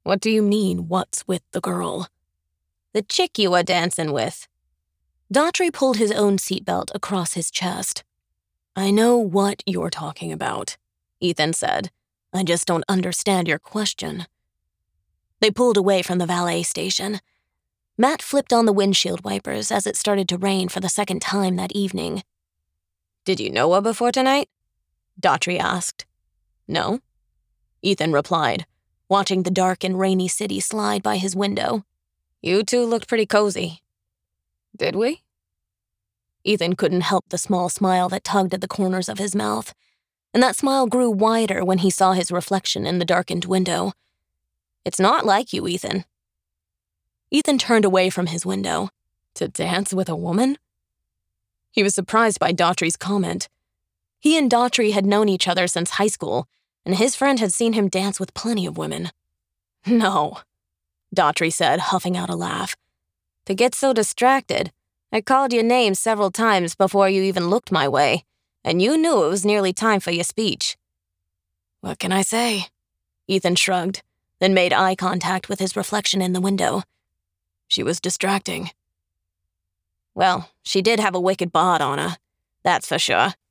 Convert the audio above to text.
What do you mean, what's with the girl? The chick you were dancing with. Daughtry pulled his own seatbelt across his chest. I know what you're talking about, Ethan said. I just don't understand your question. They pulled away from the valet station. Matt flipped on the windshield wipers as it started to rain for the second time that evening. Did you know her before tonight? Daughtry asked. No, Ethan replied, watching the dark and rainy city slide by his window. You two looked pretty cozy. Did we? Ethan couldn't help the small smile that tugged at the corners of his mouth, and that smile grew wider when he saw his reflection in the darkened window. It's not like you, Ethan. Ethan turned away from his window. To dance with a woman? He was surprised by Daughtry's comment. He and Daughtry had known each other since high school, and his friend had seen him dance with plenty of women. No, Daughtry said, huffing out a laugh. To get so distracted, I called your name several times before you even looked my way, and you knew it was nearly time for your speech. What can I say? Ethan shrugged, then made eye contact with his reflection in the window. She was distracting. Well, she did have a wicked bod on her, that's for sure.